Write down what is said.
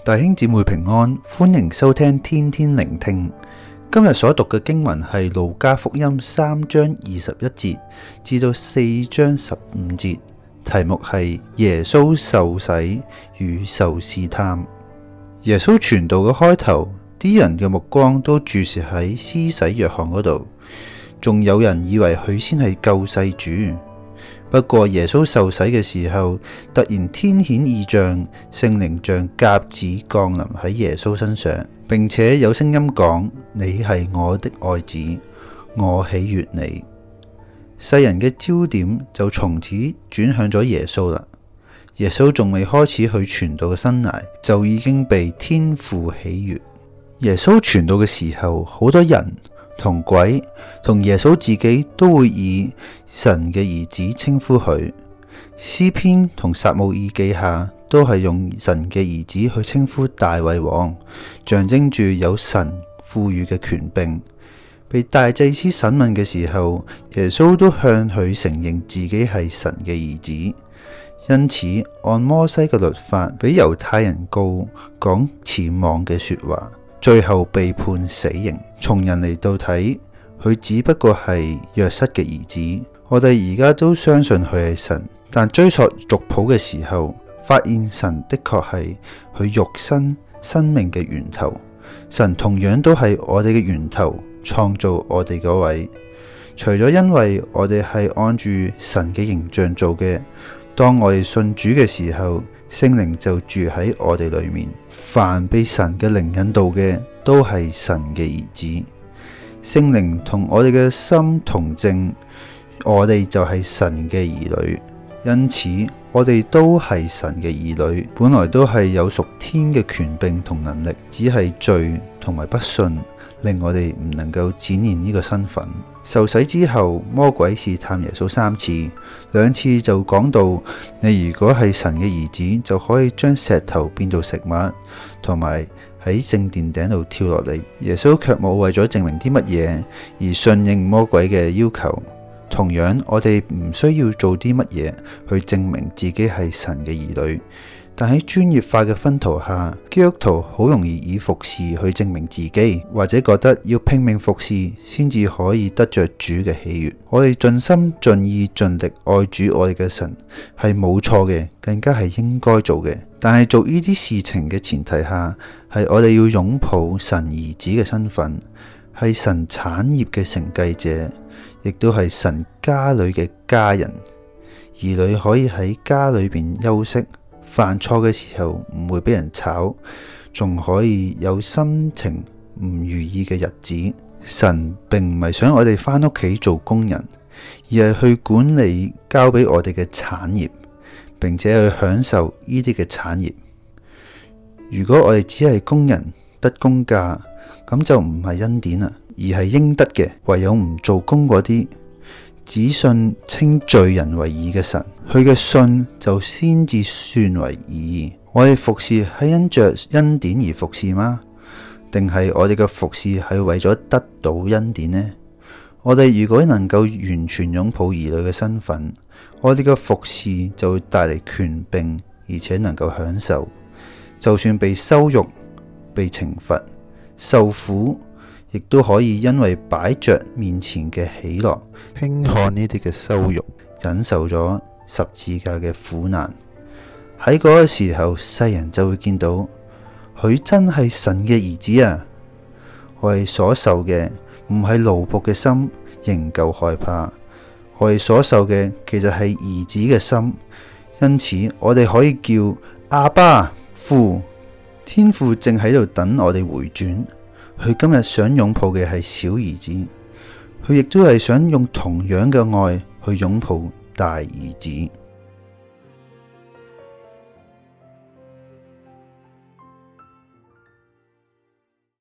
弟兄姊妹平安，歡迎收聽天天靈聽。今日所讀嘅經文係路加福音3章21節至到4章15節，題目係耶穌受洗與受試探。耶穌傳道嘅開頭，啲人嘅目光都注視喺施洗約翰嗰度，仲有人以為佢先係救世主。不過耶穌受洗嘅時候，突然天顯異象，聖靈像鴿子降臨喺耶穌身上，並且有聲音講：你係我的愛子，我喜悅你。世人嘅焦點就從此轉向咗耶穌啦。耶穌仲未開始去傳道嘅生涯，就已經被天父喜悅。耶穌傳道嘅時候，好多人同鬼同耶穌自己都會以神嘅兒子稱呼佢。詩篇同撒母耳記下都係用神嘅兒子去稱呼大衛王，象徵住有神賦予嘅權柄。被大祭司審問嘅時候，耶穌都向佢承認自己係神嘅兒子。因此，按摩西嘅律法，俾猶太人告講僭妄嘅說話，最後被判死刑。從人嚟到睇，佢只不過係約瑟嘅兒子。我哋而家都相信佢係神，但追溯族譜嘅時候，發現神的確係佢肉身生命嘅源頭。神同樣都係我哋嘅源頭，創造我哋嗰位。除咗因為我哋係按住神嘅形象做嘅，當我哋信主嘅時候，聖靈就住喺我哋裏面。凡被神嘅靈引導嘅，都係神嘅兒子。聖靈同我哋嘅心同證，我哋就係神嘅兒女。因此，我哋都係神嘅兒女，本來都係有屬天嘅權柄同能力，只係罪同埋不信，令我哋唔能夠展現呢個身份。受洗之後，魔鬼試探耶穌3次，2次就講到你如果係神嘅兒子，就可以將石頭變做食物，同埋喺聖殿頂度跳落嚟。耶穌卻冇為咗證明啲乜嘢而順應魔鬼嘅要求。同樣，我哋唔需要做啲乜嘢去證明自己係神嘅兒女，但喺專業化嘅薰陶下，基督徒好容易以服侍去證明自己，或者覺得要拼命服侍先至可以得着主嘅喜悅。我哋盡心盡意盡力愛主我哋嘅神係冇錯嘅，更加係應該做嘅。但係做呢啲事情嘅前提下，係我哋要擁抱神兒子嘅身份，係神產業嘅承繼者，亦都係神家裏嘅家人。兒女可以喺家裏邊休息，犯錯嘅時候唔會俾人炒，仲可以有心情唔如意嘅日子。神並唔係想我哋返屋企做工人，而係去管理交俾我哋嘅產業，並且去享受呢啲嘅產業。如果我哋只係工人得工價，咁就唔係恩典啦，而係應得嘅。唯有唔做工嗰啲，只信稱罪人為義嘅神，佢嘅信就先至算為義。我哋服侍係因着恩典而服侍嗎？定係我哋嘅服侍係為咗得到恩典呢？我哋如果能夠完全擁抱兒女嘅身份，我哋嘅服侍就會帶嚟權柄，而且能夠享受。就算被羞辱、被懲罰、受苦，亦都可以因為擺着面前嘅喜樂，輕看呢啲嘅羞辱，忍受咗十字架嘅苦難。喺嗰個時候，世人就會見到佢真係神嘅兒子啊！我哋所受嘅唔係奴僕嘅心，仍舊害怕。我哋所受嘅其實係兒子嘅心，因此我哋可以叫阿爸父。天父正喺度等我哋回轉。佢今日想擁抱嘅係小兒子，佢亦都係想用同樣嘅愛去擁抱大兒子。